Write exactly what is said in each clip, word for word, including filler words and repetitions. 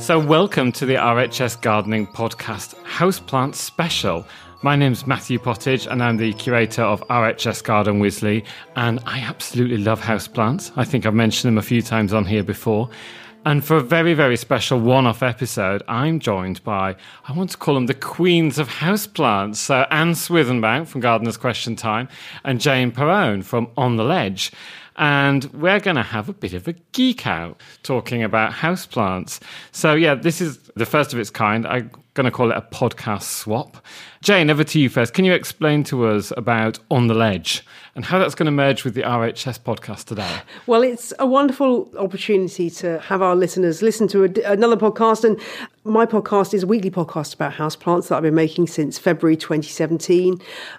So welcome to the R H S Gardening Podcast Houseplants Special. My name's Matthew Pottage and I'm the curator of R H S Garden Wisley, and I absolutely love houseplants. I think I've mentioned them a few times on here before. And for a very, very special one-off episode, I'm joined by, I want to call them the queens of houseplants. So Anne Swithenbank from Gardener's Question Time and Jane Perrone from On the Ledge. And we're going to have a bit of a geek out talking about houseplants. So yeah, this is the first of its kind. I'm going to call it a podcast swap. Jane, over to you first. Can you explain to us about On the Ledge and how that's going to merge with the R H S podcast today? Well, it's a wonderful opportunity to have our listeners listen to a, another podcast. And my podcast is a weekly podcast about houseplants that I've been making since February twenty seventeen.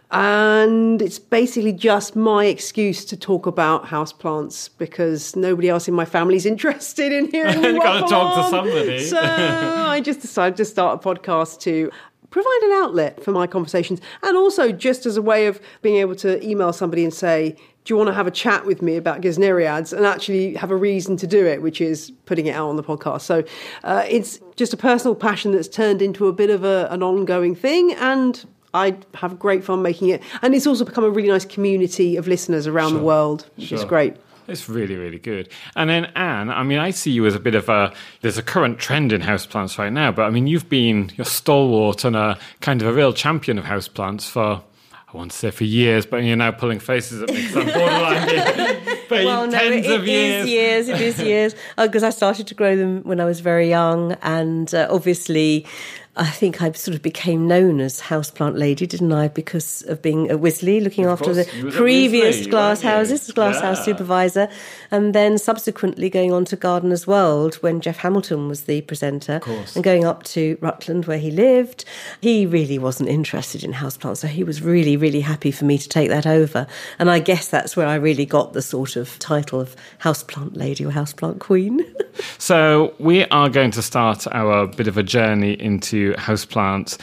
And it's basically just my excuse to talk about houseplants because nobody else in my family is interested in hearing me. You've got to talk to somebody. So I just decided to start a podcast to provide an outlet for my conversations, and also just as a way of being able to email somebody and say, do you want to have a chat with me about Gesneriads, and actually have a reason to do it, which is putting it out on the podcast. So uh, it's just a personal passion that's turned into a bit of a, an ongoing thing, and I have great fun making it. And it's also become a really nice community of listeners around Sure. the world, which Sure. is great. It's really, really good. And then Anne, I mean, I see you as a bit of a, there's a current trend in houseplants right now, but I mean, you've been, you're stalwart and a kind of a real champion of houseplants for, I want to say for years, but you're now pulling faces at me because I'm borderline for well, no, tens it, of it years. is years, it is years. Because I started to grow them when I was very young, and uh, obviously I think I sort of became known as Houseplant Lady, didn't I? Because of being at Wisley, looking Of after course, the you was at previous Wisley, glass weren't you? houses, glass house Yeah. supervisor, and then subsequently going on to Gardener's World when Jeff Hamilton was the presenter, course. and going up to Rutland where he lived. He really wasn't interested in houseplants, so he was really, really happy for me to take that over. And I guess that's where I really got the sort of title of Houseplant Lady or Houseplant Queen. So we are going to start our bit of a journey into houseplants.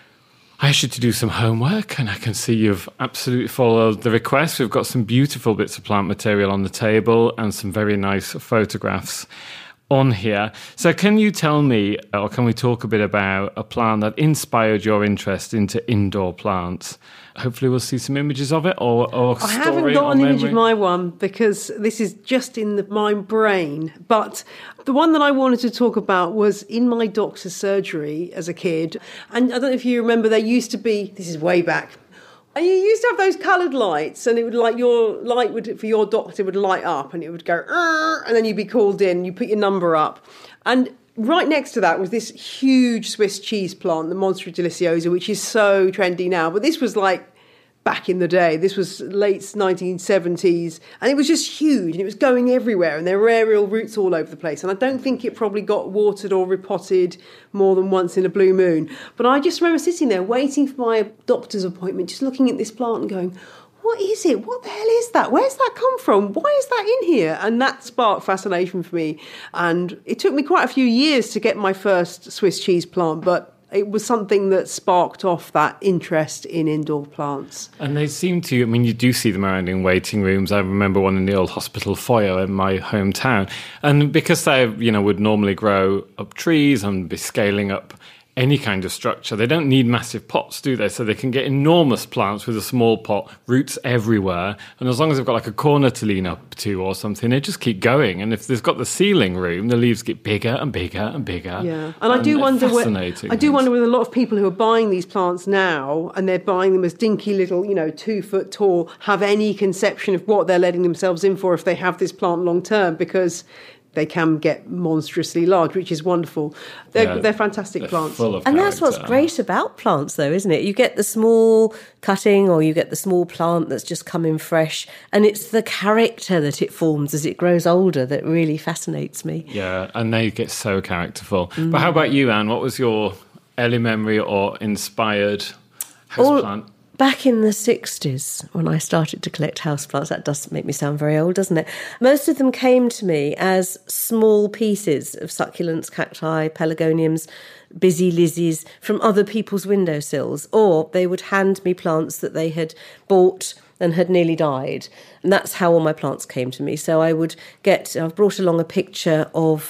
I asked you to do some homework, and I can see you've absolutely followed the request. We've got some beautiful bits of plant material on the table and some very nice photographs on here. So can you tell me, or can we talk a bit about a plant that inspired your interest into indoor plants? Hopefully we'll see some images of it, or, or I story haven't got or an image memory. of my one because this is just in the, my brain. But the one that I wanted to talk about was in my doctor's surgery as a kid. And I don't know if you remember, there used to be, this is way back, and you used to have those coloured lights, and it would like your light would for your doctor would light up, and it would go, "Arr," and then you'd be called in. You put your number up, and right next to that was this huge Swiss cheese plant, the Monstera deliciosa, which is so trendy now. But this was like back in the day. This was late nineteen seventies, and it was just huge, and it was going everywhere, and there were aerial roots all over the place. And I don't think it probably got watered or repotted more than once in a blue moon. But I just remember sitting there waiting for my doctor's appointment, just looking at this plant and going, what is it? What the hell is that? Where's that come from? Why is that in here? And that sparked fascination for me. And it took me quite a few years to get my first Swiss cheese plant, but it was something that sparked off that interest in indoor plants. And they seem to, I mean, you do see them around in waiting rooms. I remember one in the old hospital foyer in my hometown. And because they, you know, would normally grow up trees and be scaling up any kind of structure, they don't need massive pots, do they? So they can get enormous plants with a small pot, roots everywhere. And as long as they've got like a corner to lean up to or something, they just keep going. And if they've got the ceiling room, the leaves get bigger and bigger and bigger. Yeah, and I do wonder where, I do things. wonder with a lot of people who are buying these plants now, and they're buying them as dinky little, you know, two foot tall, have any conception of what they're letting themselves in for if they have this plant long term, because they can get monstrously large, which is wonderful. They're, Yeah, they're fantastic they're plants. full of And that's what's character. great about plants, though, isn't it? You get the small cutting or you get the small plant that's just coming fresh, and it's the character that it forms as it grows older that really fascinates me. Yeah, and they get so characterful. Mm. But how about you, Anne? What was your early memory or inspired houseplant? Back in the sixties, when I started to collect houseplants, that does make me sound very old, doesn't it? Most of them came to me as small pieces of succulents, cacti, pelargoniums, busy lizzies from other people's windowsills, or they would hand me plants that they had bought and had nearly died. And that's how all my plants came to me. So I would get, I've brought along a picture of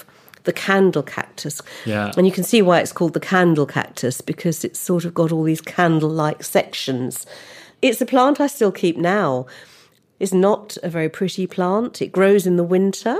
the candle cactus. Yeah. And you can see why it's called the candle cactus, because it's sort of got all these candle-like sections. It's a plant I still keep now. It's not a very pretty plant. It grows in the winter.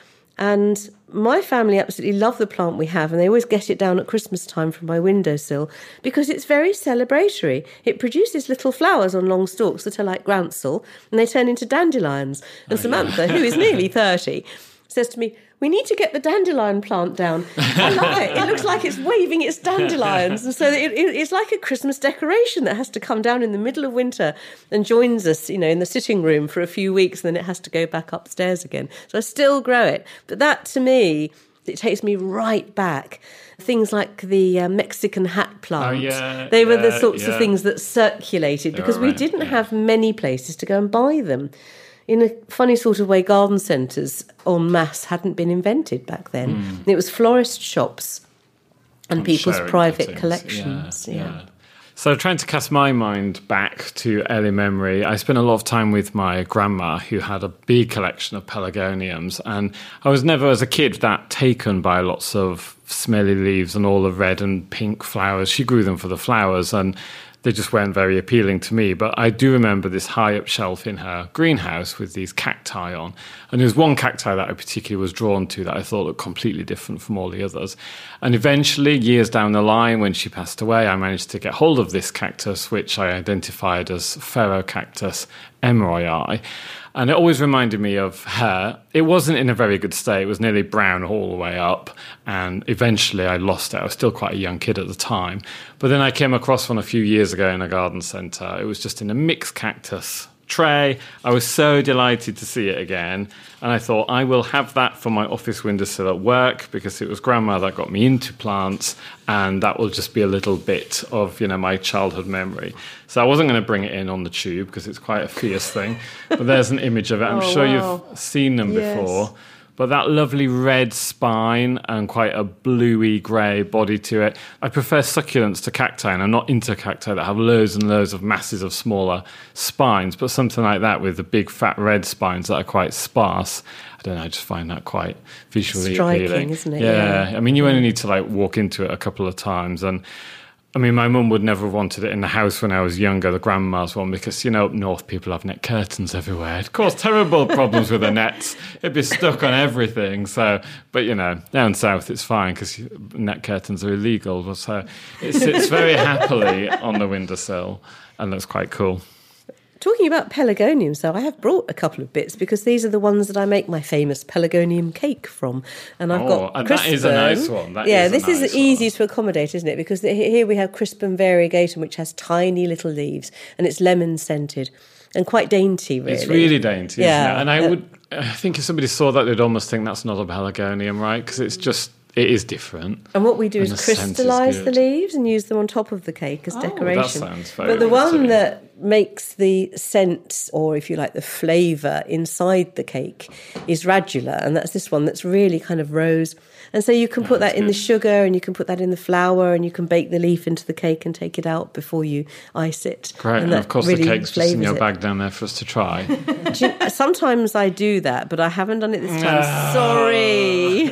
And my family absolutely love the plant we have, and they always get it down at Christmas time from my windowsill because it's very celebratory. It produces little flowers on long stalks that are like groundsel, and they turn into dandelions. And oh, Samantha, yeah. who is nearly thirty, says to me, "We need to get the dandelion plant down." I love it. It looks like it's waving its dandelions. And so it, it, it's like a Christmas decoration that has to come down in the middle of winter and joins us, you know, in the sitting room for a few weeks, and then it has to go back upstairs again. So I still grow it. But that, to me, it takes me right back. Things like the uh, Mexican hat plant. Oh, yeah, they were yeah, the sorts yeah. of things that circulated They because were we right, didn't yeah. have many places to go and buy them. In a funny sort of way, garden centres en masse hadn't been invented back then. Mm. It was florist shops and, and people's private cuttings. collections. Yeah, yeah. yeah. So trying to cast my mind back to early memory, I spent a lot of time with my grandma, who had a big collection of pelargoniums. And I was never, as a kid, that taken by lots of smelly leaves and all the red and pink flowers. She grew them for the flowers, and they just weren't very appealing to me. But I do remember this high-up shelf in her greenhouse with these cacti on. And there was one cacti that I particularly was drawn to that I thought looked completely different from all the others. And eventually, years down the line, when she passed away, I managed to get hold of this cactus, which I identified as Phaerocactus emeryii. And it always reminded me of her. It wasn't in a very good state. It was nearly brown all the way up. And eventually I lost it. I was still quite a young kid at the time. But then I came across one a few years ago in a garden centre. It was just in a mixed cactus tray. I was so delighted to see it again. And I thought, I will have that for my office windowsill at work, because it was Grandma that got me into plants, and that will just be a little bit of, you know, my childhood memory. So I wasn't going to bring it in on the tube because it's quite a fierce thing. But there's an image of it. I'm oh, sure wow. you've seen them yes. before. But that lovely red spine and quite a bluey grey body to it. I prefer succulents to cacti, and I'm not into cacti that have loads and loads of masses of smaller spines, but something like that with the big fat red spines that are quite sparse. I don't know, I just find that quite visually striking, appealing. Isn't it? Yeah. yeah. I mean, you only need to like walk into it a couple of times, and I mean, my mum would never have wanted it in the house when I was younger, the grandma's one, because, you know, up north people have net curtains everywhere. It caused terrible problems with the nets. It'd be stuck on everything. So, but, you know, down south it's fine because net curtains are illegal. So it sits very happily on the windowsill and looks quite cool. Talking about pelargoniums, though, I have brought a couple of bits because these are the ones that I make my famous pelargonium cake from. And I've oh, got and crispum. That is a nice one. That yeah, is this a nice is easy one. to accommodate, isn't it? Because here we have crispum variegatum, which has tiny little leaves, and it's lemon scented and quite dainty, really. It's really dainty, yeah. isn't it? And I would, I think if somebody saw that, they'd almost think that's not a pelargonium, right? Because it's just... It is different. And what we do and is crystallise the leaves and use them on top of the cake as oh, decoration. That sounds very But the one exciting. that makes the scent, or if you like, the flavour inside the cake is radula, and that's this one that's really kind of rose. And so you can put oh, that in good. the sugar, and you can put that in the flour, and you can bake the leaf into the cake and take it out before you ice it. Great, and, and of course really the cake's just in your it. bag down there for us to try. Do you, sometimes I do that, but I haven't done it this time. No. Sorry.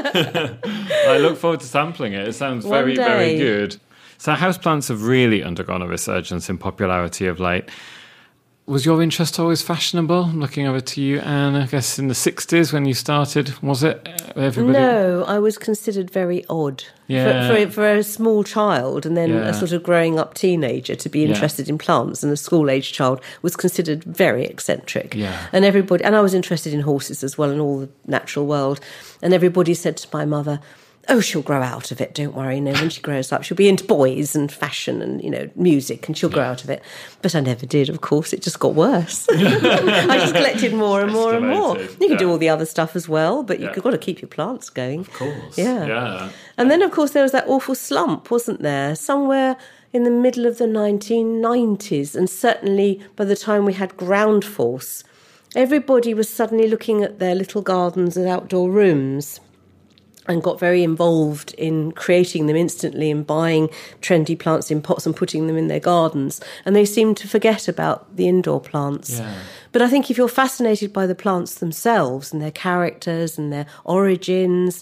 I look forward to sampling it. It sounds very, One very day. good. So houseplants have really undergone a resurgence in popularity of late. Was your interest always fashionable? I'm looking over to you, Anne. I guess in the sixties when you started, was it? Everybody? No, I was considered very odd Yeah. for, for, for a small child, and then Yeah. a sort of growing up teenager to be interested in plants, and a school-age child was considered very eccentric. Yeah. And everybody, and I was interested in horses as well, and all the natural world. And everybody said to my mother, "Oh, she'll grow out of it, don't worry. You know, when she grows up, she'll be into boys and fashion and, you know, music, and she'll grow out of it." But I never did, of course. It just got worse. I just collected more and more and more. Escalated, You can yeah. do all the other stuff as well, but Yeah. you've got to keep your plants going. Of course. Yeah. Yeah. And then, of course, there was that awful slump, wasn't there? Somewhere in the middle of the nineteen nineties, and certainly by the time we had ground force, everybody was suddenly looking at their little gardens and outdoor rooms and got very involved in creating them instantly and buying trendy plants in pots and putting them in their gardens. And they seemed to forget about the indoor plants. Yeah. But I think if you're fascinated by the plants themselves and their characters and their origins,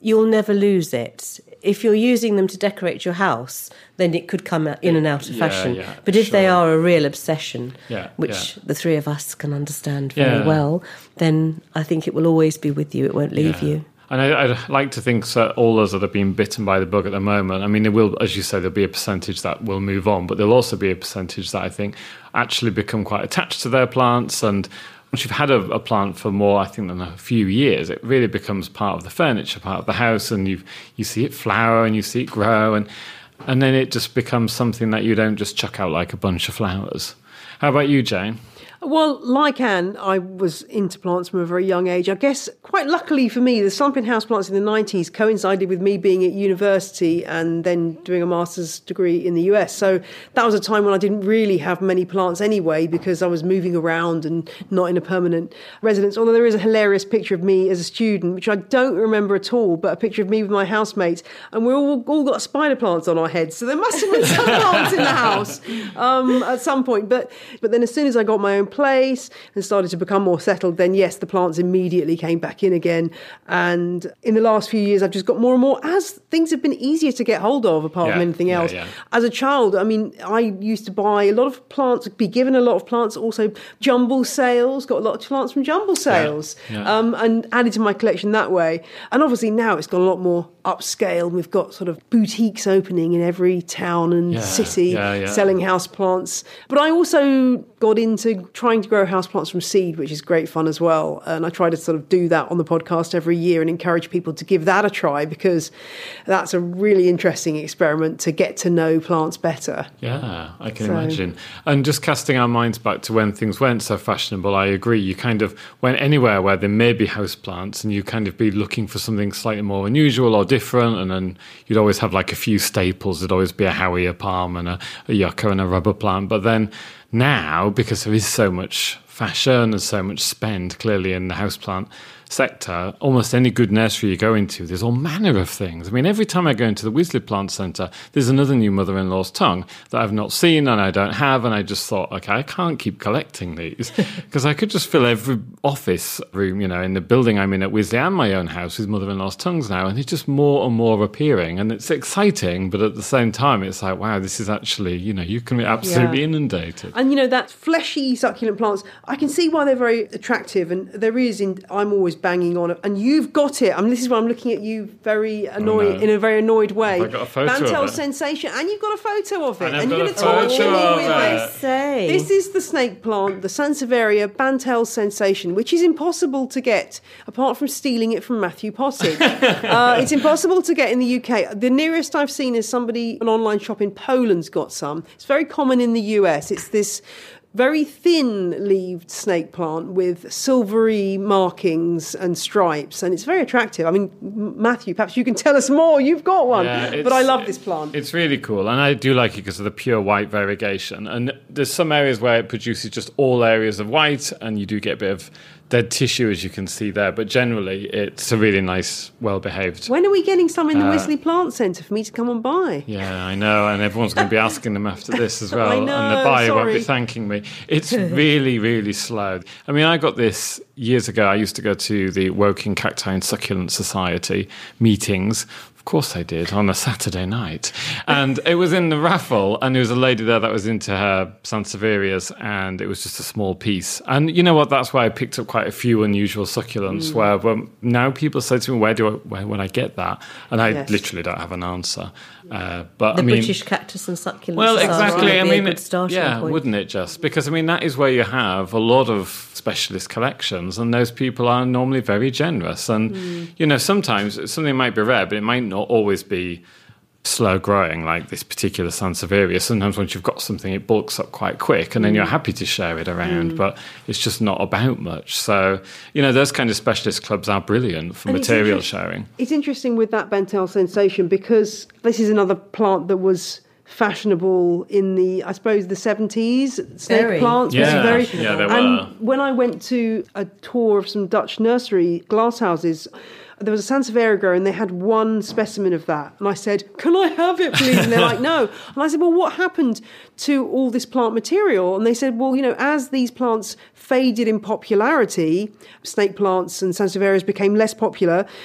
you'll never lose it. If you're using them to decorate your house, then it could come in and out of Yeah, fashion. yeah, but if sure. they are a real obsession, Yeah, which yeah. the three of us can understand very Yeah. well, then I think it will always be with you. It won't leave Yeah. you. And I, I'd like to think that all those that have been bitten by the bug at the moment, I mean, there will, as you say, there'll be a percentage that will move on, but there'll also be a percentage that I think actually become quite attached to their plants. And once you've had a, a plant for more, I think, than a few years, it really becomes part of the furniture, part of the house, and you you see it flower and you see it grow, and and then it just becomes something that you don't just chuck out like a bunch of flowers. How about you, Jane? Well, like Anne, I was into plants from a very young age. I guess, quite luckily for me, the slumping houseplants in the nineties coincided with me being at university and then doing a master's degree in the U S. So that was a time when I didn't really have many plants anyway, because I was moving around and not in a permanent residence. Although there is a hilarious picture of me as a student, which I don't remember at all, but a picture of me with my housemates. And we all, all got spider plants on our heads. So there must have been some plants in the house um, at some point. But, but then as soon as I got my own place and started to become more settled, then yes, the plants immediately came back in again. And in the last few years, I've just got more and more as things have been easier to get hold of, apart Yeah, from anything yeah, else. yeah. As a child, I mean, I used to buy a lot of plants, be given a lot of plants, also jumble sales, got a lot of plants from jumble sales, Yeah, yeah. Um, and added to my collection that way. And obviously now it's got a lot more upscale. We've got sort of boutiques opening in every town and Yeah, city yeah, yeah. selling house plants. But I also got into trying to grow houseplants from seed, which is great fun as well. And I try to sort of do that on the podcast every year and encourage people to give that a try, because that's a really interesting experiment to get to know plants better. Yeah, I can So- imagine. And just casting our minds back to when things weren't so fashionable, I agree. You kind of went anywhere where there may be houseplants and you kind of be looking for something slightly more unusual or different. And then you'd always have like a few staples. There'd always be a Howie, a palm, and a, a yucca and a rubber plant. But then now, because there is so much fashion and so much spend clearly in the houseplant sector, almost any good nursery you go into, there's all manner of things. I mean, every time I go into the Wisley Plant Centre, there's another new mother-in-law's tongue that I've not seen and I don't have, and I just thought, okay, I can't keep collecting these because I could just fill every office room, you know, in the building I'm in at Wisley and my own house with mother-in-law's tongues now, and it's just more and more appearing, and it's exciting, but at the same time, it's like, wow, this is actually, you know, you can be absolutely Yeah. inundated. And, you know, that fleshy succulent plants, I can see why they're very attractive. And there is, in, I'm always banging on it. And you've got it. I mean, this is why I'm looking at you very annoyed, no. in a very annoyed way. Have I got a photo of Bantel it? Sensation. And you've got a photo of it. And I've and got you're a going to torture photo me of with it. this. Say. This is the snake plant, the Sansevieria Bantel Sensation, which is impossible to get, apart from stealing it from Matthew Pottage. uh, it's impossible to get in the U K. The nearest I've seen is somebody, an online shop in Poland's got some. It's very common in the U S. It's this very thin-leaved snake plant with silvery markings and stripes, and it's very attractive. I mean, M- Matthew, perhaps you can tell us more. You've got one. Yeah, but it's- I love this plant. It's really cool, and I do like it because of the pure white variegation. And there's some areas where it produces just all areas of white, and you do get a bit of dead tissue, as you can see there. But generally, it's a really nice, well-behaved. When are we getting some in the Uh, Wisley Plant Centre for me to come and buy? Yeah, I know, and everyone's going to be asking them after this as well. I and know, the buyer won't be sorry. thanking me. It's really, really slow. I mean, I got this years ago. I used to go to the Woking Cacti and Succulent Society meetings. Of course I did, on a Saturday night. And it was in the raffle, and there was a lady there that was into her Sansevierias, and it was just a small piece. And you know what? That's why I picked up quite a few unusual succulents, Mm. where well, now people say to me, where do I, where would I get that? And I Yes. literally don't have an answer. Uh, but The I mean, British Cactus and Succulent well, Society exactly. would I be mean, a good starting yeah, point. wouldn't it just? Because I mean, that is where you have a lot of specialist collections, and those people are normally very generous. And Mm. you know, sometimes something might be rare, but it might not always be slow growing like this particular Sansevieria. Sometimes once you've got something, it bulks up quite quick, and then Mm. you're happy to share it around. But it's just not about much. So you know, those kind of specialist clubs are brilliant for And it's material interest- sharing. It's interesting with that Bantel Sensation, because this is another plant that was fashionable in the, I suppose, the seventies. Snake Very. plants. Yeah, was very, yeah, they and were. when I went to a tour of some Dutch nursery glasshouses, there was a Sansevieria grower and they had one specimen of that. And I said, can I have it, please? And they're like, no. And I said, well, what happened to all this plant material? And they said, well, you know, as these plants faded in popularity, snake plants and Sansevierias became less popular,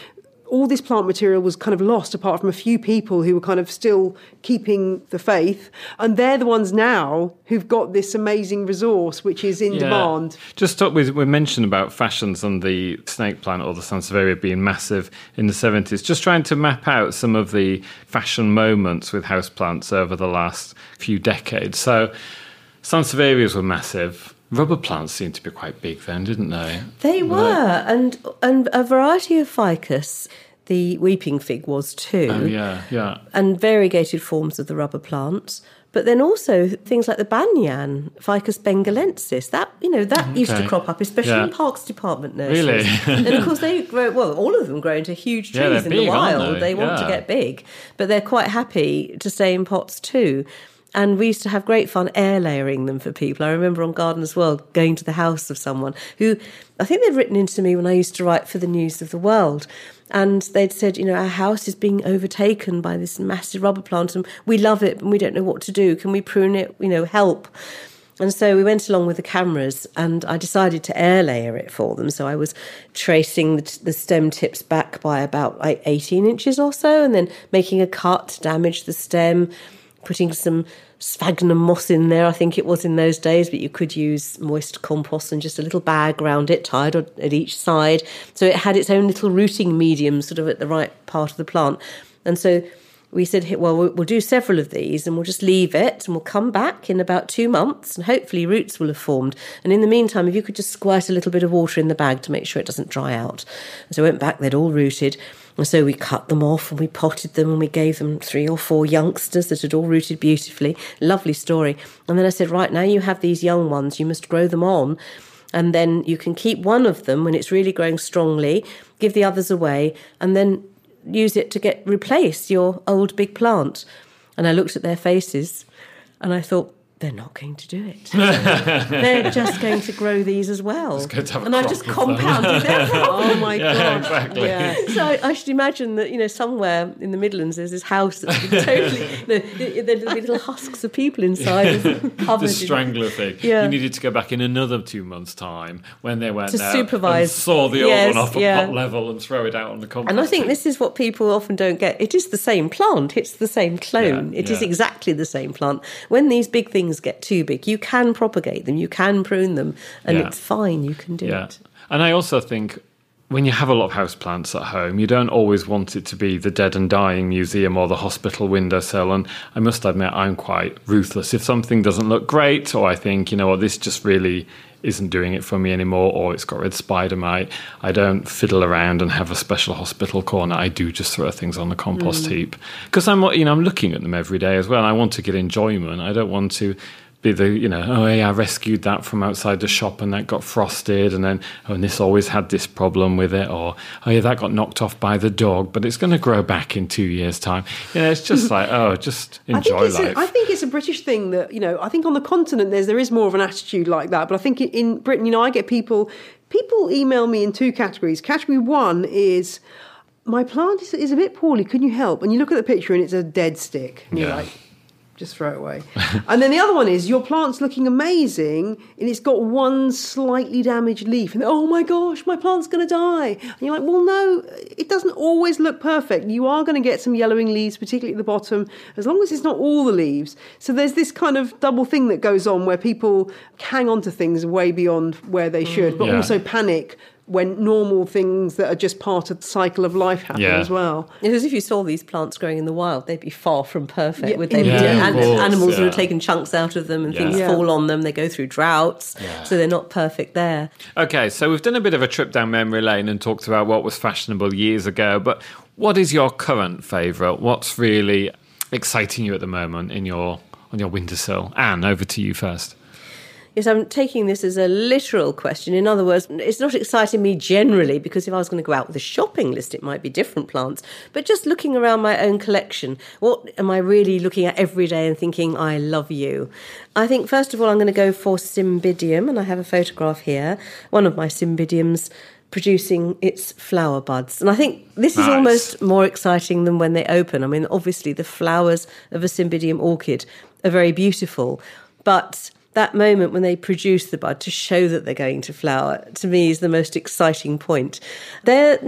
all this plant material was kind of lost apart from a few people who were kind of still keeping the faith. And they're the ones now who've got this amazing resource, which is in yeah. demand. Just talk with, we mentioned about fashions and the snake plant or the Sansevieria being massive in the seventies. Just trying to map out some of the fashion moments with houseplants over the last few decades. So Sansevierias were massive. Rubber plants seemed to be quite big then, didn't they? They were, were they? and and a variety of ficus. The weeping fig was too. Oh, yeah, yeah. And variegated forms of the rubber plants. But then also things like the banyan, Ficus bengalensis, that, you know, that okay. used to crop up, especially yeah. in Parks Department nurseries. Really? And of course they grow, well, all of them grow into huge trees yeah, in big, the wild. They? they want yeah. to get big. But they're quite happy to stay in pots too. And we used to have great fun air layering them for people. I remember on Gardeners World going to the house of someone who, I think they'd written into me when I used to write for the News of the World. And they'd said, you know, our house is being overtaken by this massive rubber plant and we love it and we don't know what to do. Can we prune it? You know, help. And so we went along with the cameras and I decided to air layer it for them. So I was tracing the, the stem tips back by about like eighteen inches or so and then making a cut to damage the stem, putting some sphagnum moss in there, I think it was in those days, but you could use moist compost and just a little bag around it, tied at each side. So it had its own little rooting medium sort of at the right part of the plant. And so we said, well, we'll do several of these and we'll just leave it and we'll come back in about two months and hopefully roots will have formed. And in the meantime, if you could just squirt a little bit of water in the bag to make sure it doesn't dry out. And so I went back, they'd all rooted. And so we cut them off and we potted them and we gave them three or four youngsters that had all rooted beautifully. Lovely story. And then I said, right, now you have these young ones, you must grow them on. And then you can keep one of them when it's really growing strongly, give the others away, and then use it to get replace your old big plant. And I looked at their faces and I thought, they're not going to do it. They're just going to grow these as well. And I've just compounded their problem. Oh my yeah, God. Exactly. Yeah. So I, I should imagine that, you know, somewhere in the Midlands there's this house that's been totally, you know, there'll be little husks of people inside. The strangler thing. Yeah. You needed to go back in another two months' time when they went to out supervise. and saw the yes, old one off yeah. at pot level and throw it out on the compost. And I think this is what people often don't get. It is the same plant. It's the same clone. Yeah, it yeah. is exactly the same plant. When these big things get too big, you can propagate them, you can prune them, and yeah. it's fine, you can do yeah. it. And I also think when you have a lot of houseplants at home, you don't always want it to be the dead and dying museum or the hospital windowsill. And I must admit, I'm quite ruthless. If something doesn't look great, or I think, you know what, this just really isn't doing it for me anymore, or it's got red spider mite, I don't fiddle around and have a special hospital corner. I do just throw things on the compost mm. heap. Because I'm, you know, I'm looking at them every day as well. I want to get enjoyment. I don't want to be the, you know, oh yeah, I rescued that from outside the shop and that got frosted, and then, oh, and this always had this problem with it, or, oh yeah, that got knocked off by the dog, but it's going to grow back in two years' time. You know, it's just like, oh, just enjoy I think life. A, I think it's a British thing that, you know, I think on the continent there's, there is more of an attitude like that, but I think in Britain, you know, I get people, people email me in two categories. Category one is, my plant is, is a bit poorly, can you help? And you look at the picture and it's a dead stick. And you're yeah. like, just throw it away. And then the other one is, your plant's looking amazing and it's got one slightly damaged leaf. And oh my gosh, my plant's going to die. And you're like, well, no, it doesn't always look perfect. You are going to get some yellowing leaves, particularly at the bottom, as long as it's not all the leaves. So there's this kind of double thing that goes on where people hang on to things way beyond where they should, but yeah. also panic when normal things that are just part of the cycle of life happen yeah. as well. It's as if you saw these plants growing in the wild, they'd be far from perfect, yeah, would they? yeah, Yeah, and course, animals yeah. would have taken chunks out of them and Yeah. things Yeah. fall on them, they go through droughts, Yeah. so they're not perfect there. Okay, so we've done a bit of a trip down memory lane and talked about what was fashionable years ago, but what is your current favourite? What's really exciting you at the moment in your on your windowsill? Anne, over to you first. Yes, I'm taking this as a literal question. In other words, it's not exciting me generally, because if I was going to go out with a shopping list, it might be different plants. But just looking around my own collection, what am I really looking at every day and thinking, I love you? I think, first of all, I'm going to go for Cymbidium, and I have a photograph here, one of my Cymbidiums producing its flower buds. And I think this Nice. is almost more exciting than when they open. I mean, obviously, the flowers of a Cymbidium orchid are very beautiful, but that moment when they produce the bud to show that they're going to flower, to me, is the most exciting point. They're not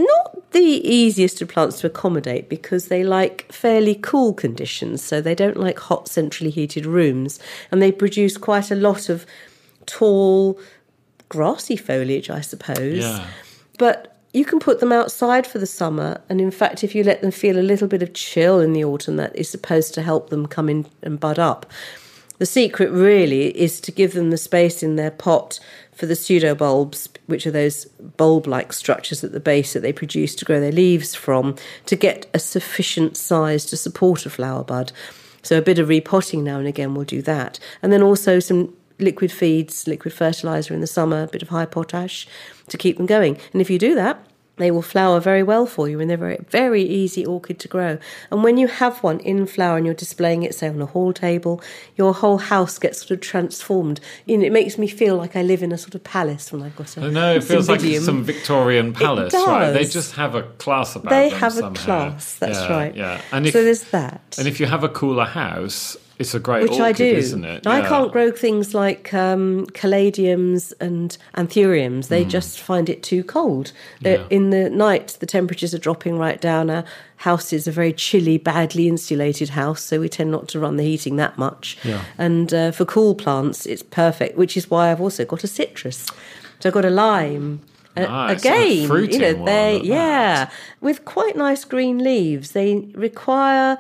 the easiest of plants to accommodate because they like fairly cool conditions, so they don't like hot centrally heated rooms, and they produce quite a lot of tall, grassy foliage, I suppose. Yeah. But you can put them outside for the summer, and in fact, if you let them feel a little bit of chill in the autumn, that is supposed to help them come in and bud up. The secret really is to give them the space in their pot for the pseudobulbs, which are those bulb-like structures at the base that they produce to grow their leaves from, to get a sufficient size to support a flower bud. So a bit of repotting now and again will do that. And then also some liquid feeds, liquid fertiliser in the summer, a bit of high potash to keep them going. And if you do that, they will flower very well for you, and they're very, very easy orchid to grow. And when you have one in flower and you're displaying it, say, on a hall table, your whole house gets sort of transformed. You know, it makes me feel like I live in a sort of palace when I've got a I know, it feels cymbidium. like some Victorian palace, It does. right? They just have a class about They them have somehow. a class, that's yeah, right. Yeah. And if, so there's that. And if you have a cooler house, it's a great Which orchid, I do. isn't it? Now, Yeah. I can't grow things like um, caladiums and anthuriums. They mm. just find it too cold. Yeah. In the night, the temperatures are dropping right down. Our house is a very chilly, badly insulated house, so we tend not to run the heating that much. Yeah. And uh, for cool plants, it's perfect, which is why I've also got a citrus. So I've got a lime. Nice. Again, a fruiting you know, one, they yeah, that. with quite nice green leaves. They require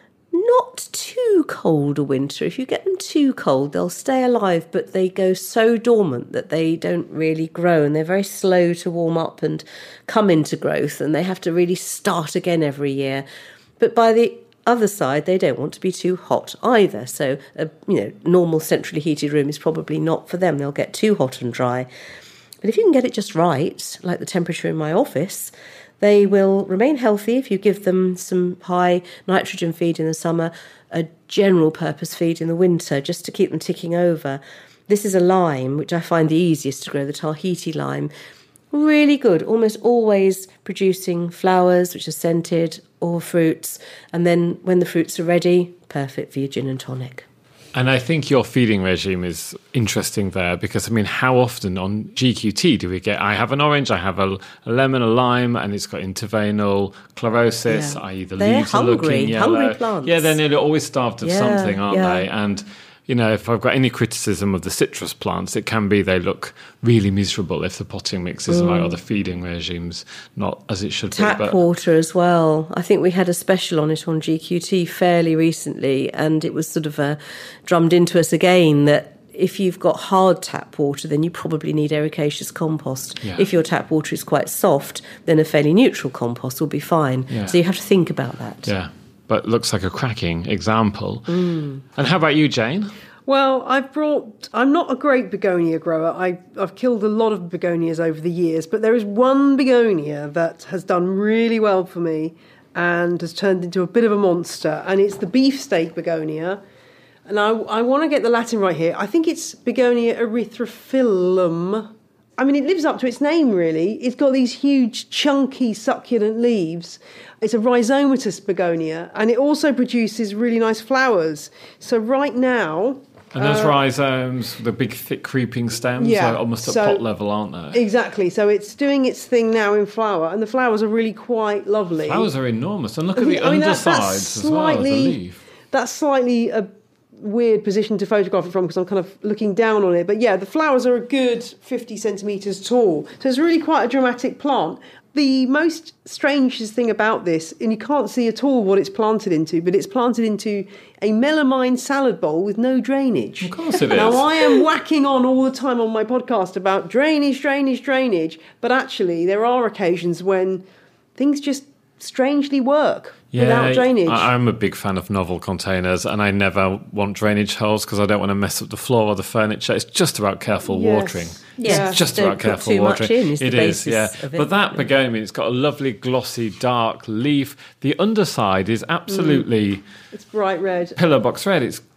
not too cold a winter. If you get them too cold, they'll stay alive, but they go so dormant that they don't really grow, and they're very slow to warm up and come into growth, and they have to really start again every year. But by the other side, they don't want to be too hot either. So a you know normal centrally heated room is probably not for them. They'll get too hot and dry. But if you can get it just right, like the temperature in my office, they will remain healthy if you give them some high nitrogen feed in the summer, a general purpose feed in the winter, just to keep them ticking over. This is a lime, which I find the easiest to grow, the Tahiti lime. Really good, almost always producing flowers which are scented or fruits. And then when the fruits are ready, perfect for your gin and tonic. And I think your feeding regime is interesting there because, I mean, how often on G Q T do we get, I have an orange, I have a, a lemon, a lime, and it's got interveinal chlorosis, yeah. that is the They're leaves hungry, are looking yellow. hungry plants. Yeah, they're nearly always starved of yeah, something, aren't yeah. they? And, you know, if I've got any criticism of the citrus plants, it can be they look really miserable if the potting mix isn't mm. right or the feeding regime's not as it should Tap be. But water as well. I think we had a special on it on G Q T fairly recently, and it was sort of uh, drummed into us again that if you've got hard tap water, then you probably need ericaceous compost. Yeah. If your tap water is quite soft, then a fairly neutral compost will be fine. Yeah. So you have to think about that. Yeah, but looks like a cracking example. Mm. And how about you, Jane? Well, I've brought... I'm not a great begonia grower. I, I've killed a lot of begonias over the years, but there is one begonia that has done really well for me and has turned into a bit of a monster, and it's the beefsteak begonia. And I, I want to get the Latin right here. I think it's Begonia erythrophyllum. I mean, it lives up to its name, really. It's got these huge, chunky, succulent leaves. It's a rhizomatous begonia, and it also produces really nice flowers. So right now... And those uh, rhizomes, the big, thick, creeping stems, yeah, are almost at so, pot level, aren't they? Exactly. So it's doing its thing now in flower, and the flowers are really quite lovely. Flowers are enormous. And look I at think- the I mean, that's- undersides that's as well of the slightly- leaf. That's slightly a weird position to photograph it from because I'm kind of looking down on it. But yeah, the flowers are a good fifty centimetres tall. So it's really quite a dramatic plant. The most strangest thing about this, and you can't see at all what it's planted into, but it's planted into a melamine salad bowl with no drainage. Of course it is. Now, I am whacking on all the time on my podcast about drainage, drainage, drainage, but actually there are occasions when things just strangely work without drainage. I, I'm a big fan of novel containers, and I never want drainage holes because I don't want to mess up the floor or the furniture. It's just about careful Yes. watering. Yes. It's just Don't about put careful too much watering. in is the It is, basis yeah. of it. But that begonia, it's got a lovely, glossy, dark leaf. The underside is absolutely It's bright red. pillar box red. It's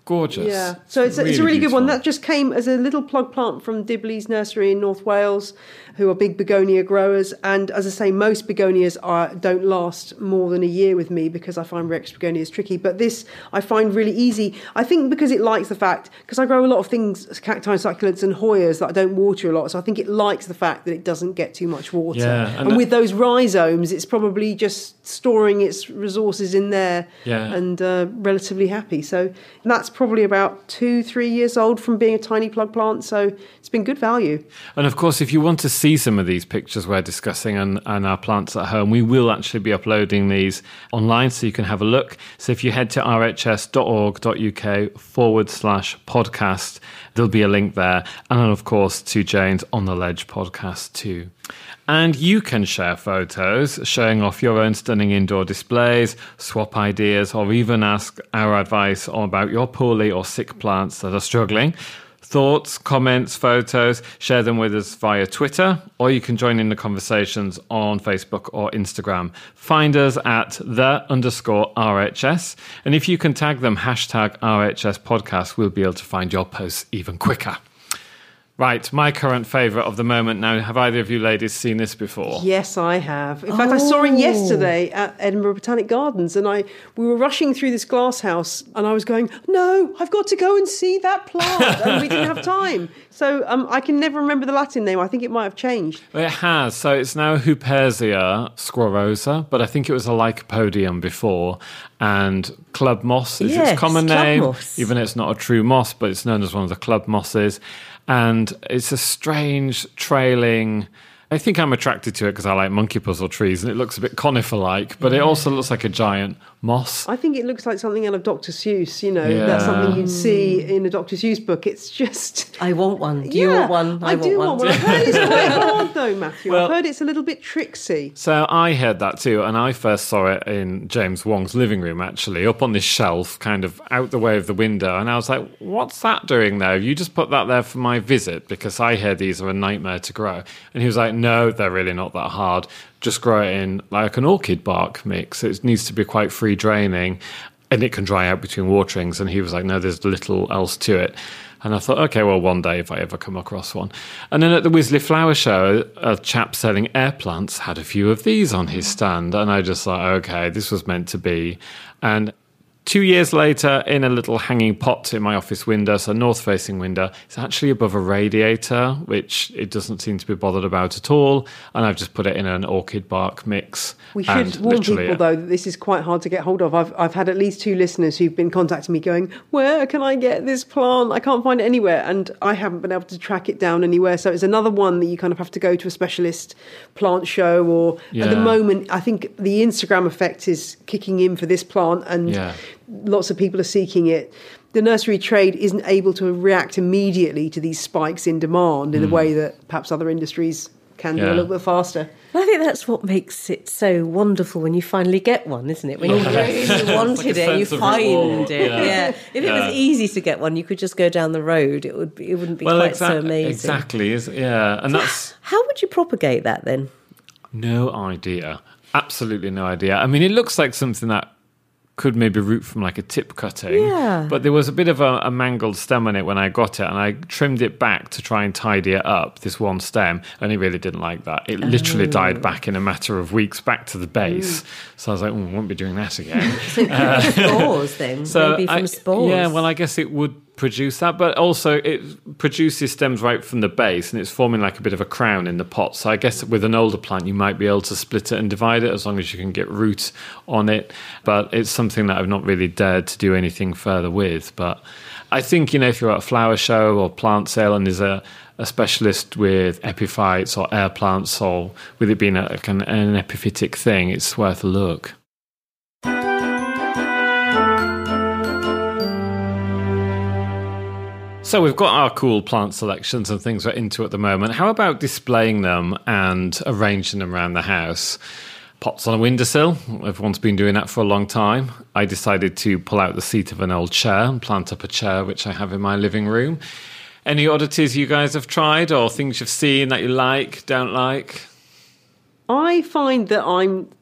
gorgeous. Yeah, so it's, really it's a really beautiful. good one. That just came as a little plug plant from Dibley's Nursery in North Wales, who are big begonia growers. And as I say, most begonias are don't last more than a year with me because I find Rex begonias tricky. But this I find really easy. I think because it likes the fact, because I grow a lot of things, cacti, succulents and Hoyas that I don't water a lot. So I think it likes the fact that it doesn't get too much water. Yeah, and and that- with those rhizomes, it's probably just storing its resources in there Yeah. and uh, relatively happy. So that's probably about two, three years old from being a tiny plug plant. So it's been good value. And of course, if you want to see some of these pictures we're discussing and, and our plants at home, we will actually be uploading these online so you can have a look. So if you head to rhs.org.uk forward slash podcast, there'll be a link there. And then, of course, to Jane's On the Ledge podcast too. And you can share photos showing off your own stunning indoor displays, swap ideas, or even ask our advice about your poorly or sick plants that are struggling. Thoughts, comments, photos, share them with us via Twitter, or you can join in the conversations on Facebook or Instagram. Find us at the underscore RHS. And if you can tag them, hashtag R H S podcast, we'll be able to find your posts even quicker. Right, my current favourite of the moment now. Have either of you ladies seen this before? Yes, I have. In fact, I saw it yesterday at Edinburgh Botanic Gardens, and I we were rushing through this glass house, and I was going, no, I've got to go and see that plant, and we didn't have time. So um, I can never remember the Latin name. I think it might have changed. It has. So it's now Hupersia squarosa, but I think it was a Lycopodium before. And club moss is Yes, its common club name, moss. even though it's not a true moss, but it's known as one of the club mosses. And it's a strange trailing... I think I'm attracted to it because I like monkey puzzle trees, and it looks a bit conifer-like, but it also looks like a giant moss. I think it looks like something out of Doctor Seuss, you know, Yeah. that's something you'd see in a Doctor Seuss book. It's just... I want one. Do you Yeah, want one? I, do want one. I've heard it's quite hard though, Matthew. Well- I've heard it's a little bit tricksy. So I heard that too, and I first saw it in James Wong's living room, actually, up on this shelf, kind of out the way of the window. And I was like, what's that doing there? You just put that there for my visit, because I hear these are a nightmare to grow. And he was like, no, they're really not that hard. Just grow it in like an orchid bark mix. It needs to be quite free draining, and it can dry out between waterings. And he was like, no, there's little else to it. And I thought, okay, well, one day if I ever come across one. And then at the Wisley Flower Show, a chap selling air plants had a few of these on his stand. And I just thought, okay, this was meant to be. And two years later, in a little hanging pot in my office window, so north-facing window, it's actually above a radiator, which it doesn't seem to be bothered about at all. And I've just put it in an orchid bark mix. We and should warn literally- people, though, that this is quite hard to get hold of. I've I've had at least two listeners who've been contacting me going, where can I get this plant? I can't find it anywhere. And I haven't been able to track it down anywhere. So it's another one that you kind of have to go to a specialist plant show, or at the Yeah. moment, I think the Instagram effect is kicking in for this plant, and Yeah. lots of people are seeking it. The nursery trade isn't able to react immediately to these spikes in demand in the way that perhaps other industries can do Yeah. a little bit faster. I think that's what makes it so wonderful when you finally get one, isn't it? When you really wanted a it, you sense of find reward, it. yeah. Yeah. If it Yeah. was easy to get one, you could just go down the road. It would be, it wouldn't be Well, quite exa- so amazing. exactly. Is, yeah, and that's... How would you propagate that then? No idea. Absolutely no idea. I mean, it looks like something that could maybe root from like a tip cutting. Yeah. But there was a bit of a, a mangled stem on it when I got it, and I trimmed it back to try and tidy it up, this one stem, and he really didn't like that. It literally died back in a matter of weeks back to the base. So I was like, oh, I won't be doing that again. So it could be spores then, maybe from I- spores. Yeah, well, I guess it would produce that, but also it produces stems right from the base, and it's forming like a bit of a crown in the pot. So I guess with an older plant, you might be able to split it and divide it as long as you can get root on it. But it's something that I've not really dared to do anything further with. But I think, you know, if you're at a flower show or plant sale and there's a, a specialist with epiphytes or air plants, or with it being a, like an, an epiphytic thing, it's worth a look. So we've got our cool plant selections and things we're into at the moment. How about displaying them and arranging them around the house? Pots on a windowsill. Everyone's been doing that for a long time. I decided to pull out the seat of an old chair and plant up a chair, which I have in my living room. Any oddities you guys have tried, or things you've seen that you like, don't like? I find that I'm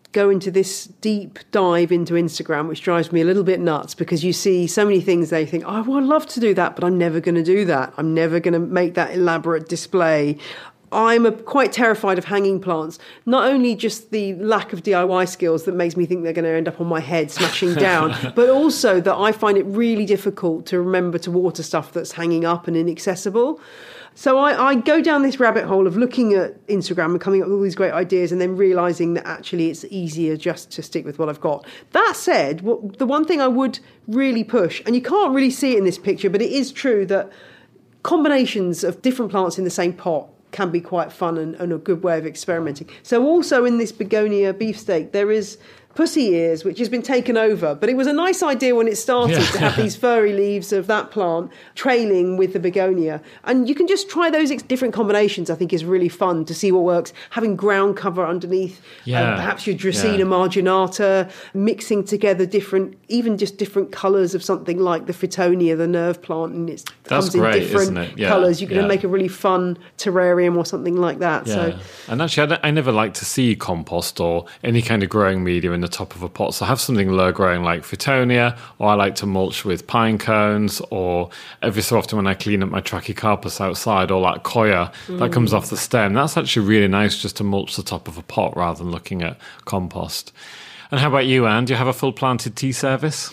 go into this deep dive into Instagram, which drives me a little bit nuts because you see so many things they think, oh, well, I'd love to do that, but I'm never going to do that. I'm never going to make that elaborate display. I'm a, quite terrified of hanging plants, not only just the lack of D I Y skills that makes me think they're going to end up on my head smashing down, but also that I find it really difficult to remember to water stuff that's hanging up and inaccessible. So I, I go down this rabbit hole of looking at Instagram and coming up with all these great ideas and then realising that actually it's easier just to stick with what I've got. That said, what, the one thing I would really push, and you can't really see it in this picture, but it is true that combinations of different plants in the same pot can be quite fun and, and a good way of experimenting. So also in this begonia beefsteak, there is pussy ears, which has been taken over. But it was a nice idea when it started yeah. to have these furry leaves of that plant trailing with the begonia. And you can just try those ex- different combinations, I think is really fun to see what works. Having ground cover underneath, yeah. um, perhaps your Dracaena yeah. marginata, mixing together different, even just different colours of something like the Fittonia, the nerve plant, and it comes great, in different yeah. colours. You can yeah. make a really fun terrarium or something like that. Yeah. So, and actually, I, I never like to see compost or any kind of growing media in the top of a pot. So I have something low growing like Fittonia, or I like to mulch with pine cones, or every so often when I clean up my Trachycarpus outside, or that Koya mm. that comes off the stem. That's actually really nice just to mulch the top of a pot rather than looking at compost. And how about you, Anne? Do you have a full planted tea service?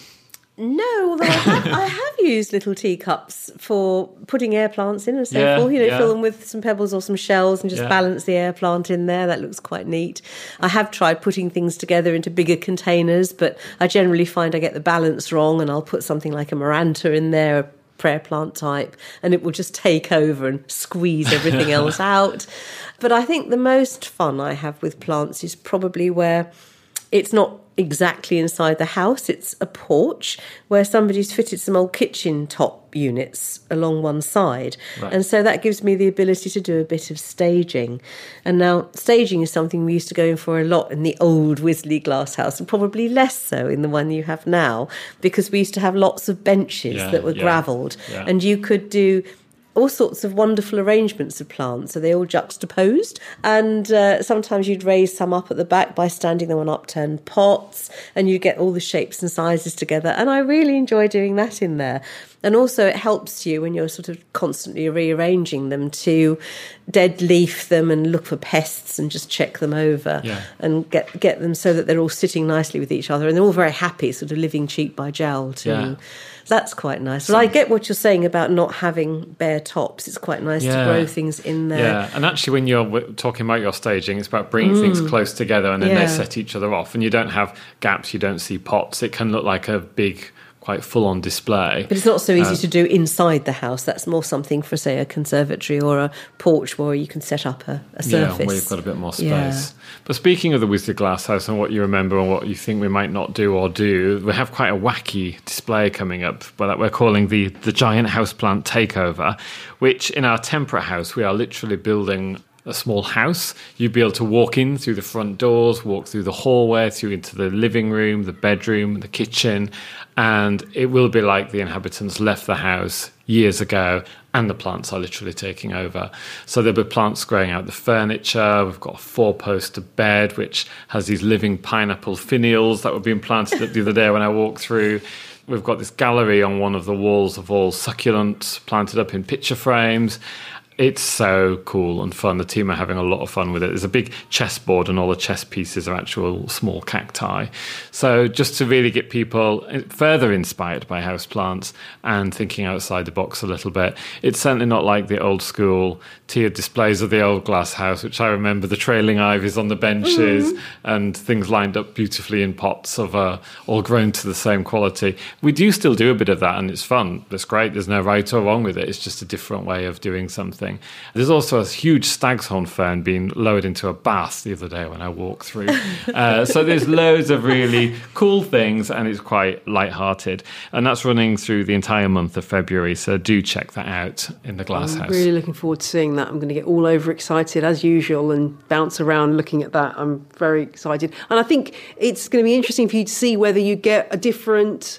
No, although I have, I have used little teacups for putting air plants in and so yeah, forth. You know, yeah. fill them with some pebbles or some shells and just yeah. balance the air plant in there. That looks quite neat. I have tried putting things together into bigger containers, but I generally find I get the balance wrong, and I'll put something like a Maranta in there, a prayer plant type, and it will just take over and squeeze everything else out. But I think the most fun I have with plants is probably where it's not exactly inside the house. It's a porch where somebody's fitted some old kitchen top units along one side. Right. And so that gives me the ability to do a bit of staging. And now staging is something we used to go in for a lot in the old Wisley glass house, and probably less so in the one you have now, because we used to have lots of benches yeah, that were yeah, gravelled. Yeah. And you could do all sorts of wonderful arrangements of plants. So they all juxtaposed. And uh, sometimes you'd raise some up at the back by standing them on upturned pots, and you get all the shapes and sizes together. And I really enjoy doing that in there. And also it helps you when you're sort of constantly rearranging them to dead leaf them and look for pests and just check them over yeah. and get get them so that they're all sitting nicely with each other. And they're all very happy, sort of living cheek by jowl too. Yeah. That's quite nice. But I get what you're saying about not having bare tops. It's quite nice yeah. to grow things in there. Yeah, and actually when you're talking about your staging, it's about bringing mm. things close together, and then yeah. they set each other off. And you don't have gaps, you don't see pots. It can look like a big, quite full-on display. But it's not so easy um, to do inside the house. That's more something for, say, a conservatory or a porch where you can set up a, a surface. Yeah, where you've got a bit more space. Yeah. But speaking of the Wisley Glasshouse and what you remember and what you think we might not do or do, we have quite a wacky display coming up that we're calling the, the Giant Houseplant Takeover, which in our temperate house, we are literally building a small house. You'd be able to walk in through the front doors, walk through the hallway, through into the living room, the bedroom, the kitchen, and it will be like the inhabitants left the house years ago and the plants are literally taking over. So there'll be plants growing out the furniture. We've got a four-poster bed which has these living pineapple finials that were being planted the other day when I walked through. We've got this gallery on one of the walls of all succulents planted up in picture frames. It's so cool and fun. The team are having a lot of fun with it. There's a big chessboard and all the chess pieces are actual small cacti. So just to really get people further inspired by houseplants and thinking outside the box a little bit. It's certainly not like the old school tiered displays of the old glass house, which I remember the trailing ivies on the benches mm-hmm. and things lined up beautifully in pots of uh, all grown to the same quality. We do still do a bit of that and it's fun. It's great. There's no right or wrong with it. It's just a different way of doing something. There's also a huge stag's horn fern being lowered into a bath the other day when I walked through. Uh, so there's loads of really cool things and it's quite light-hearted. And that's running through the entire month of February, so do check that out in the glass I'm house. I'm really looking forward to seeing that. I'm going to get all over excited as usual and bounce around looking at that. I'm very excited. And I think it's going to be interesting for you to see whether you get a different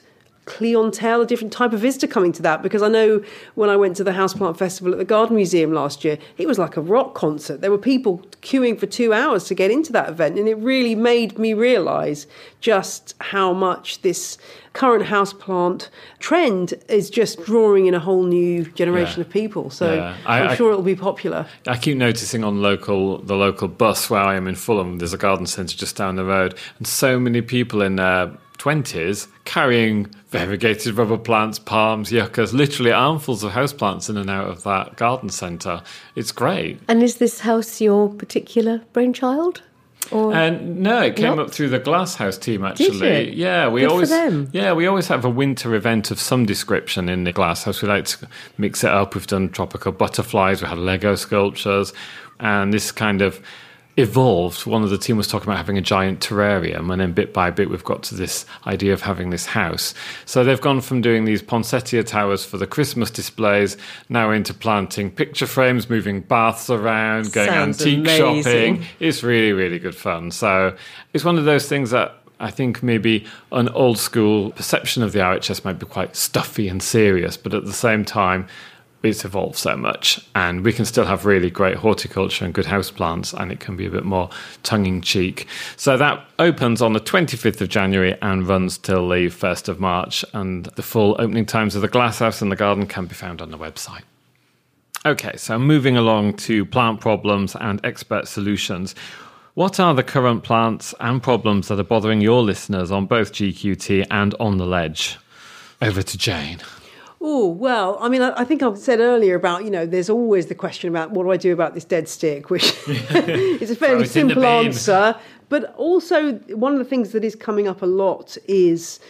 clientele, a different type of visitor coming to that, because I know when I went to the Houseplant Festival at the Garden Museum last year, it was like a rock concert. There were people queuing for two hours to get into that event, and it really made me realise just how much this current houseplant trend is just drawing in a whole new generation yeah. of people. So yeah. I, I'm I, sure it'll be popular. I keep noticing on local the local bus where I am in Fulham, there's a garden centre just down the road, and so many people in their twenties carrying variegated rubber plants, palms, yuccas, literally armfuls of houseplants in and out of that garden centre. It's great. And is this house your particular brainchild? Or And no, it came not? up through the Glasshouse team actually. Did it? Yeah, we Good for always them. yeah we always have a winter event of some description in the Glasshouse. We like to mix it up. We've done tropical butterflies. We had Lego sculptures, and this kind of evolved. One of the team was talking about having a giant terrarium, and then bit by bit we've got to this idea of having this house. So they've gone from doing these poinsettia towers for the Christmas displays now into planting picture frames, moving baths around, going Sounds antique amazing. shopping. It's really, really good fun. So it's one of those things that I think maybe an old school perception of the R H S might be quite stuffy and serious, but at the same time it's evolved so much, and we can still have really great horticulture and good houseplants, and it can be a bit more tongue-in-cheek. So that opens on the twenty-fifth of January and runs till the first of March, and the full opening times of the Glasshouse and the garden can be found on the website. Okay, so moving along to plant problems and expert solutions. What are the current plants and problems that are bothering your listeners on both G Q T and On the Ledge? Over to Jane. Oh, well, I mean, I, I think I've said earlier about, you know, there's always the question about what do I do about this dead stick, which is a fairly simple answer. But also, one of the things that is coming up a lot is,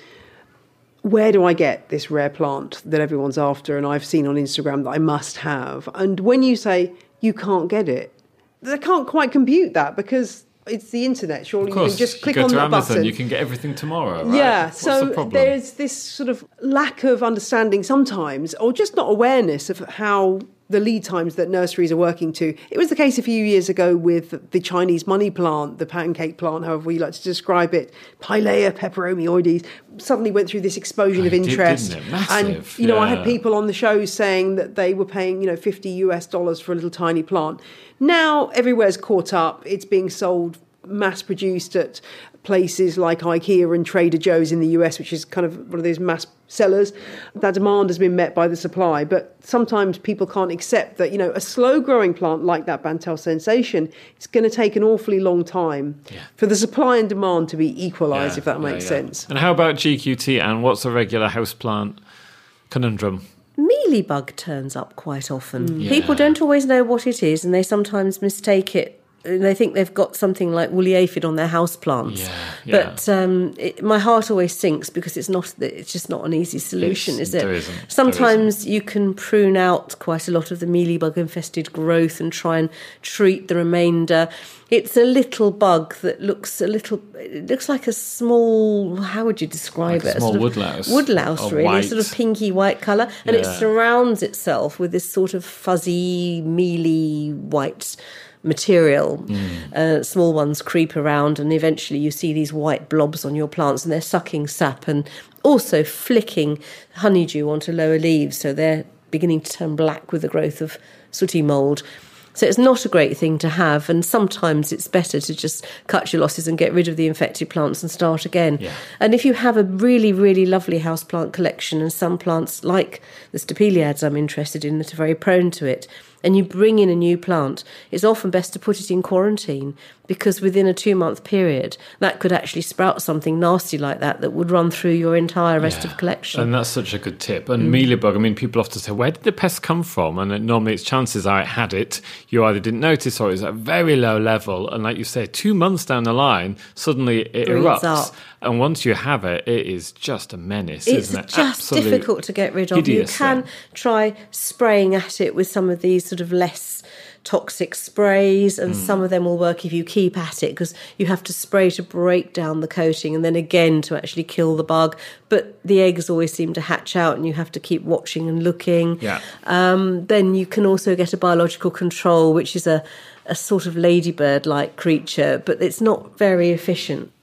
where do I get this rare plant that everyone's after and I've seen on Instagram that I must have? And when you say you can't get it, they can't quite compute that, because it's the internet. Surely you can just click you go on to that Amazon, button. You can get everything tomorrow, right? Yeah, What's so the problem? there's this sort of lack of understanding sometimes, or just not awareness of how the lead times that nurseries are working to. It was the case a few years ago with the Chinese money plant, the pancake plant, however you like to describe it, Pilea peperomioides, suddenly went through this explosion Oh, of it did, interest. didn't it? Massive, and, you know, I yeah. had people on the show saying that they were paying, you know, fifty US dollars for a little tiny plant. Now everywhere's caught up. It's being sold mass-produced at places like IKEA and Trader Joe's in the U S, which is kind of one of those mass sellers. That demand has been met by the supply, but sometimes people can't accept that, you know, a slow-growing plant like that Bantel Sensation, it's going to take an awfully long time yeah. for the supply and demand to be equalised, Yeah, if that yeah, makes yeah. sense. And how about G Q T, and what's a regular houseplant conundrum? Mealybug turns up quite often. Yeah. People don't always know what it is, and they sometimes mistake it. They think they've got something like woolly aphid on their houseplants. Yeah, yeah. But um, it, my heart always sinks, because it's not. It's just not an easy solution, It's- is it? there isn't. There Sometimes you can prune out quite a lot of the mealybug-infested growth and try and treat the remainder. It's a little bug that looks a little. It looks like a small. How would you describe Like a it? small sort of woodlouse. Woodlouse, Or really, white. sort of pinky white colour, and it Yeah. surrounds itself with this sort of fuzzy, mealy white material. Mm. Uh, small ones creep around, and eventually you see these white blobs on your plants, and they're sucking sap and also flicking honeydew onto lower leaves, so they're beginning to turn black with the growth of sooty mould. So it's not a great thing to have, and sometimes it's better to just cut your losses and get rid of the infected plants and start again. Yeah. And if you have a really, really lovely houseplant collection, and some plants like the Stapeliads I'm interested in that are very prone to it, and you bring in a new plant, it's often best to put it in quarantine, because within a two-month period, that could actually sprout something nasty like that that would run through your entire rest Yeah. of collection. And that's such a good tip. And mealybug, I mean, people often say, where did the pest come from? And it, normally it's chances are it had it. You either didn't notice, or it's at a very low level. And like you say, two months down the line, suddenly it Breeds erupts. up. And once you have it, it is just a menace, It's isn't it? just Absolute difficult to get rid of. You hideous can thing. try spraying at it with some of these sort of less toxic sprays, and Mm. some of them will work if you keep at it, because you have to spray to break down the coating and then again to actually kill the bug. But the eggs always seem to hatch out, and you have to keep watching and looking. Yeah. Um, then you can also get a biological control, which is a, a sort of ladybird-like creature, but it's not very efficient.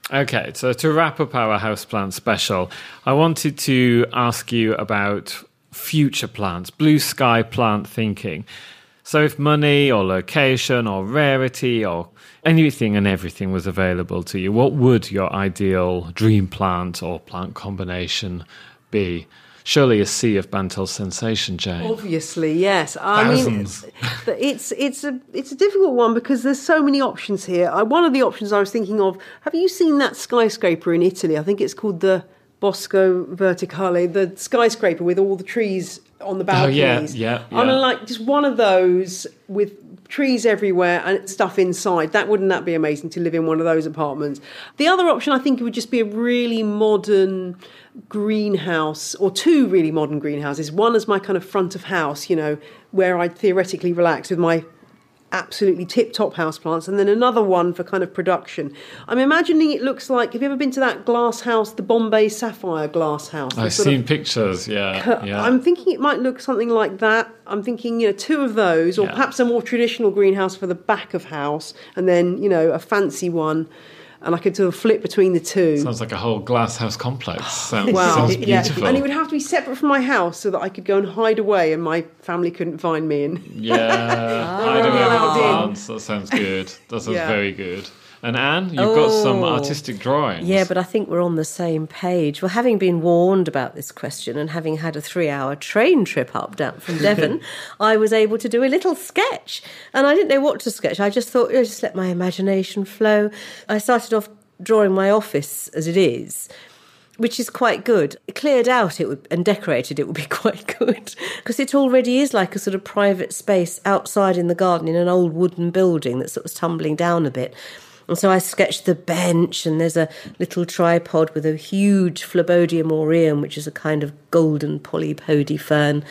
Okay, so to wrap up our houseplant special, I wanted to ask you about future plants, blue sky plant thinking. So if money or location or rarity or anything and everything was available to you, what would your ideal dream plant or plant combination be? Surely a sea of Bantel sensation, Jane. Obviously, yes. I Thousands. mean, it's it's a it's a difficult one because there's so many options here. I, one of the options I was thinking of, have you seen that skyscraper in Italy? I think it's called the Bosco Verticale, the skyscraper with all the trees on the balconies. Oh, yeah, yeah, yeah. I mean, like just one of those with trees everywhere and stuff inside. That wouldn't that be amazing to live in one of those apartments? The other option, I think, would just be a really modern greenhouse, or two really modern greenhouses. One as my kind of front of house, you know, where I'd theoretically relax with my absolutely tip-top houseplants, and then another one for kind of production. I'm imagining it looks like, have you ever been to that glass house, the Bombay Sapphire glass house? I've seen pictures, yeah, yeah. I'm thinking it might look something like that. I'm thinking, you know, two of those, or yeah. perhaps a more traditional greenhouse for the back of house, and then, you know, a fancy one. And I could sort of flip between the two. Sounds like a whole glass house complex. Sounds, wow. sounds Yeah. beautiful. And it would have to be separate from my house so that I could go and hide away and my family couldn't find me. And yeah, hide away with the plants. That sounds good. That sounds Yeah. very good. And Anne, you've got some Oh. artistic drawings. Yeah, but I think we're on the same page. Well, having been warned about this question and having had a three-hour train trip up down from Devon, I was able to do a little sketch. And I didn't know what to sketch. I just thought, oh, just let my imagination flow. I started off drawing my office as it is, which is quite good. Cleared out it would, and decorated, it would be quite good, because it already is like a sort of private space outside in the garden in an old wooden building that's sort of tumbling down a bit. And so I sketched the bench, and there's a little tripod with a huge Phlebodium aureum, which is a kind of golden polypody fern,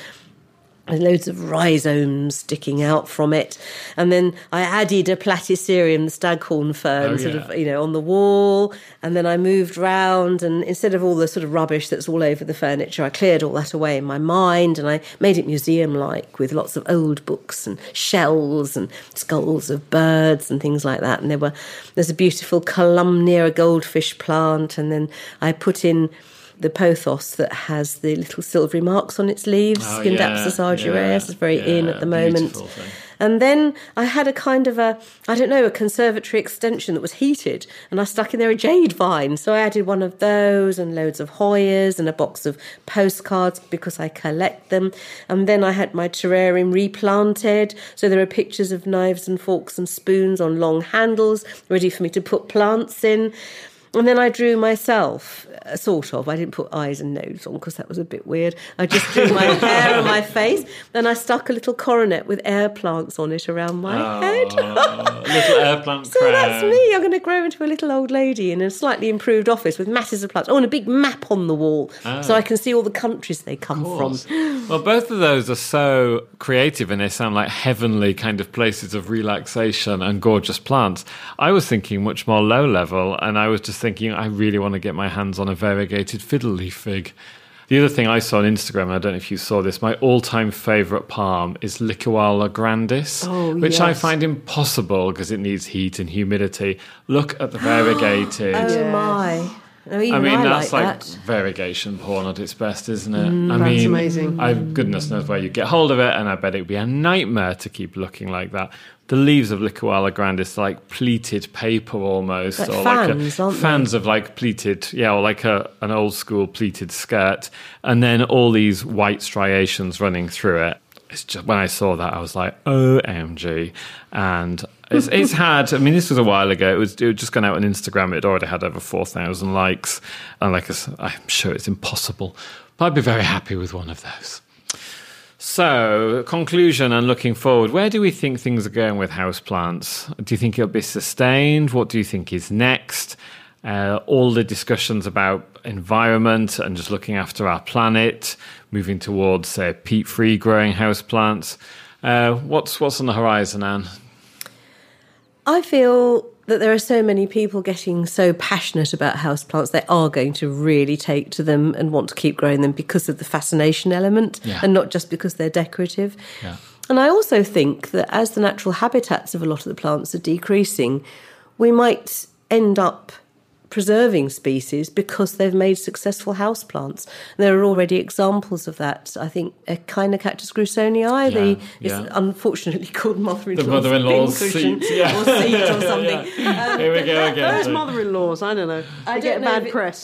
and loads of rhizomes sticking out from it. And then I added a Platycerium, the staghorn fern, Oh, sort yeah. of, you know, on the wall. And then I moved round, and instead of all the sort of rubbish that's all over the furniture, I cleared all that away in my mind, and I made it museum-like with lots of old books and shells and skulls of birds and things like that. And there were there's a beautiful Columnia goldfish plant, and then I put in the pothos that has the little silvery marks on its leaves, Oh, Scindapsus yeah, argyraeus, yeah, is very in yeah, at the moment. beautiful thing. And then I had a kind of a, I don't know, a conservatory extension that was heated, and I stuck in there a jade vine. So I added one of those and loads of Hoyas and a box of postcards because I collect them. And then I had my terrarium replanted. So there are pictures of knives and forks and spoons on long handles, ready for me to put plants in. And then I drew myself, uh, sort of. I didn't put eyes and nose on because that was a bit weird. I just drew my hair and my face. Then I stuck a little coronet with air plants on it around my Oh, head. little air plant So crown. that's me. I'm going to grow into a little old lady in a slightly improved office with masses of plants. Oh, and a big map on the wall Oh. so I can see all the countries they come from. Well, both of those are so creative, and they sound like heavenly kind of places of relaxation and gorgeous plants. I was thinking much more low level, and I was just thinking I really want to get my hands on a variegated fiddle leaf fig. The other thing I saw on Instagram, and I don't know if you saw this, my all-time favourite palm is Licuala grandis, Oh, which I yes. find impossible because it needs heat and humidity. Look at the variegated. Oh, Yes. my. No, even I mean, I that's like like, that. variegation porn at its best, isn't it? I that's mean, amazing. I, goodness knows where you get hold of it, and I bet it would be a nightmare to keep looking like that. The leaves of Licuala grandis are like pleated paper almost, Like or fans, like a, aren't they? fans of like pleated, yeah, or like a an old school pleated skirt, and then all these white striations running through it. It's just, when I saw that, I was like, O M G. And it's, it's had, I mean, this was a while ago. It was, it was just gone out on Instagram. It already had over four thousand likes. And like I said, I'm sure it's impossible. But I'd be very happy with one of those. So, conclusion and looking forward, where do we think things are going with houseplants? Do you think it'll be sustained? What do you think is next? Uh, all the discussions about environment and just looking after our planet, moving towards uh, peat-free growing houseplants. Uh, what's what's on the horizon, Anne? I feel that there are so many people getting so passionate about houseplants, they are going to really take to them and want to keep growing them because of the fascination element, Yeah. and not just because they're decorative. Yeah. And I also think that as the natural habitats of a lot of the plants are decreasing, we might end up preserving species because they've made successful houseplants. There are already examples of that. I think Echinocactus grusonii, yeah, the yeah. is unfortunately called mother-in-law's, the mother-in-law's seat, yeah. or seat or something. yeah. Um, Here we go again. Those mother-in-laws, I don't know. They I get bad press.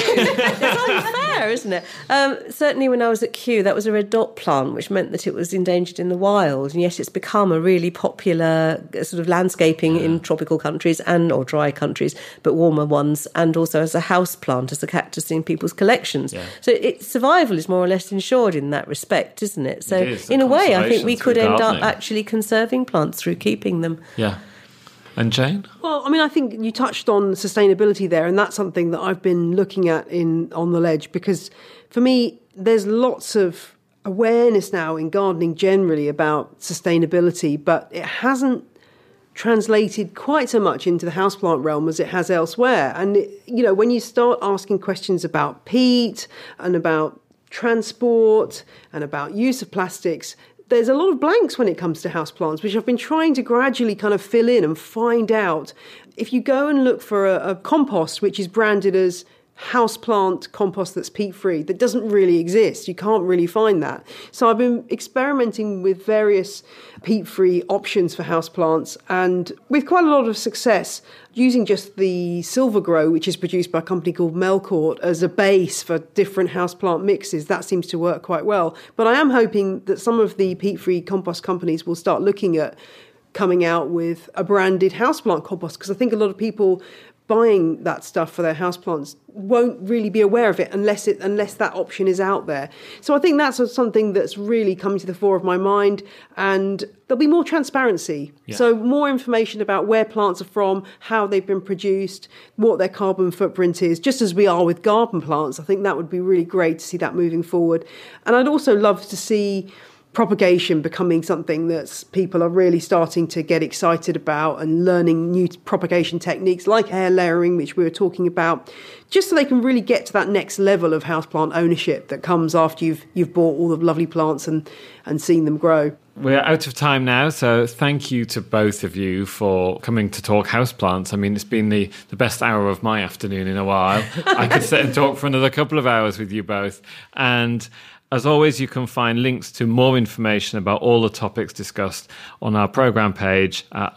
It's unfair, isn't it? Um, certainly when I was at Kew, that was a red dot plant, which meant that it was endangered in the wild, and yet it's become a really popular sort of landscaping yeah. in tropical countries and or dry countries, but warmer ones, and also as a house plant, as a cactus in people's collections. Yeah. So its survival is more or less ensured in that respect, isn't it? So it is, in a way, I think we could end gardening. up actually conserving plants through keeping them. Yeah. And Jane? Well, I mean, I think you touched on sustainability there, and that's something that I've been looking at in On the Ledge, because for me, there's lots of awareness now in gardening generally about sustainability, but it hasn't translated quite so much into the houseplant realm as it has elsewhere. And, it, you know, when you start asking questions about peat and about transport and about use of plastics, there's a lot of blanks when it comes to houseplants, which I've been trying to gradually kind of fill in and find out. If you go and look for a, a compost which is branded as houseplant compost that's peat-free, that doesn't really exist. You can't really find that. So I've been experimenting with various peat-free options for houseplants, and with quite a lot of success, using just the Silver Grow, which is produced by a company called Melcourt, as a base for different houseplant mixes. That seems to work quite well. But I am hoping that some of the peat-free compost companies will start looking at coming out with a branded houseplant compost, because I think a lot of people buying that stuff for their houseplants won't really be aware of it unless it unless that option is out there. So I think that's something that's really coming to the fore of my mind, and there'll be more transparency. Yeah. So more information about where plants are from, how they've been produced, what their carbon footprint is, just as we are with garden plants. I think that would be really great to see that moving forward. And I'd also love to see propagation becoming something that people are really starting to get excited about, and learning new propagation techniques like air layering, which we were talking about, just so they can really get to that next level of houseplant ownership that comes after you've you've bought all the lovely plants and, and seen them grow. We're out of time now, so thank you to both of you for coming to talk houseplants. I mean, it's been the, the best hour of my afternoon in a while. I could sit and talk for another couple of hours with you both. And as always, you can find links to more information about all the topics discussed on our programme page at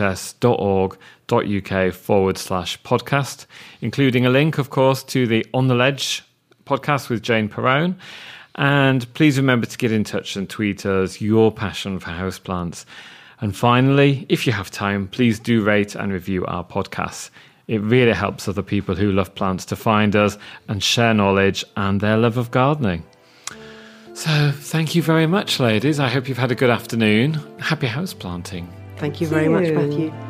rhs.org.uk forward slash podcast, including a link, of course, to the On the Ledge podcast with Jane Perrone. And please remember to get in touch and tweet us your passion for houseplants. And finally, if you have time, please do rate and review our podcasts. It really helps other people who love plants to find us and share knowledge and their love of gardening. So thank you very much, ladies. I hope you've had a good afternoon. Happy houseplanting. Thank you very much, Matthew.